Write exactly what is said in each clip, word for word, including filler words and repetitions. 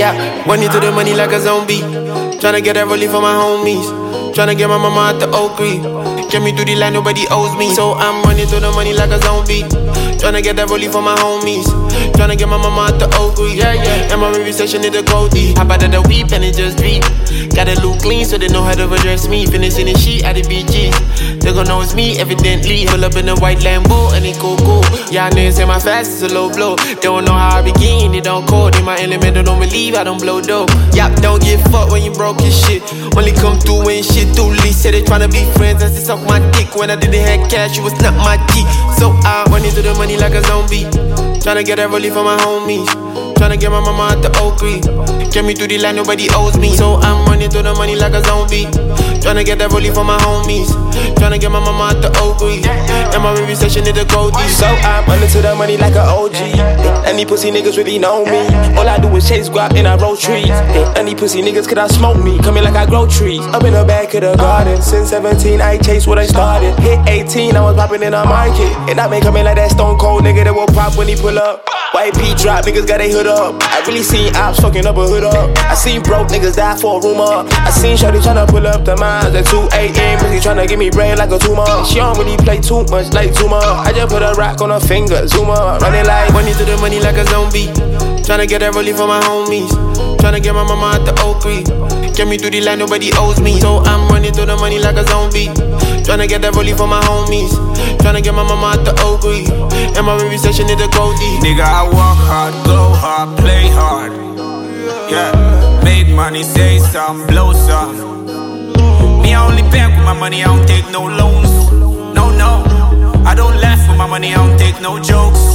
Yeah, money to the money like a zombie. Tryna get that relief for my homies. Tryna get my mama out the Oak Creek. Get me through the line, nobody owes me. So I'm running through the money like a zombie. Tryna get that relief for my homies. Tryna get my mama out the Oak Creek. Yeah, yeah. And my review session is the Goldie. Hop out of the weep and it just beat. Gotta look clean so they know how to address me. Finishing the sheet at the B Gs. They gon' know it's me, evidently. Pull up in a white Lambo and it go go. Y'all niggas say my fast is a low blow. They don't know how I begin, it don't code. In my element, don't believe I don't blow dope. Yup, don't give fuck when you broke your shit. Only come through when shit too lit. Say they tryna be friends and they suck my dick. When I didn't have cash, you was not my G. So I run into the money like a zombie. Tryna get that relief for my homies. Tryna get my mama out the Oak Creek. Get me through the line, nobody owes me. So I'm running through the money like a zombie. Tryna get that relief for my homies. Tryna get my mama out the Oak Creek. And my review session is the Goldie. So I'm running to the money like an O G. And these pussy niggas really know me. All I do is chase guap and I roll trees. And these pussy niggas could I smoke me. Coming like I grow trees. Up in the back of the garden. Since seventeen I chase what I started. Hit eighteen I was popping in the market. And I been coming like that stone cold nigga that will pop when he pull up. White P drop, niggas got they hood up. I really seen ops fucking up a hood up. I seen broke niggas die for a rumor. I seen shorty tryna pull up the mines at two a.m. Pussy tryna give me brain like a tumor. She don't really play too much like tumor. I just put a rock on her finger, zoomer. Running like money to the money like a zombie. Tryna get that relief for my homies. Tryna get my mama out the Oak Creek. Get me through the line, nobody owes me. So I'm running through the money like a zombie. Tryna get that relief for my homies. Tryna get my mama out the Oak Creek. And my review session is the Goldie. Nigga, I work hard, go hard, play hard. Yeah, make money, say some, blow some. Me, I only bank with my money, I don't take no loans. No, no, I don't laugh with my money, I don't take no jokes.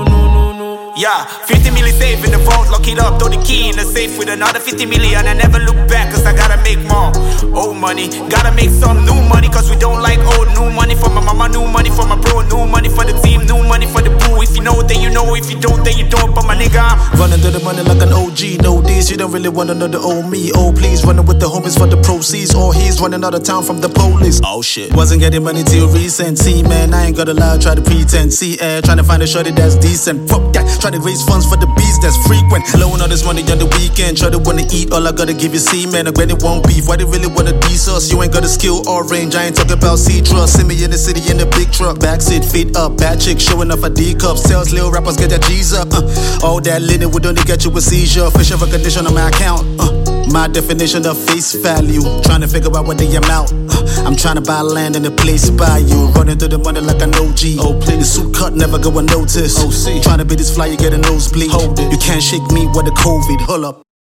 Yeah, fifty million safe in the vault, lock it up, throw the key in the safe with another fifty million. I never look back, cause I gotta make more. Old money, gotta make some new money, cause we don't like old. New money for my mama, new money for my bro, new money for the team, new money for the boo. If you know, then you know, if you don't, then you don't. But my nigga, I'm running to the money like an O G. No this, you don't really wanna know the old me. Oh please, running with the homies for the proceeds. Or he's running out of town from the police. Oh shit, wasn't getting money till recent. See man, I ain't gotta lie, try to pretend. See air, trying to find a shorty that's decent. Fuck that, try to raise funds for the beats that's frequent. Blowing all this money on the weekend. Try to wanna eat, all I gotta give you semen. And when it won't beef, why they really wanna diss us? You ain't got a skill or range, I ain't talking about C-Trust. See me in the city in the big truck. Backseat, feet up, bad chick showing off a D-cup. Sales, little rappers get their G's up. uh, All that linen would only get you a seizure. Facial recognition on my account. uh, My definition of face value. Trying to figure out what the amount. uh, I'm trying to buy land in a place by you. Running through the money like an O G. Oh please, the suit cut never go unnoticed. O C, trying to be this fly, you get a nosebleed. Hold it, you can't shake me with the COVID. Hold up.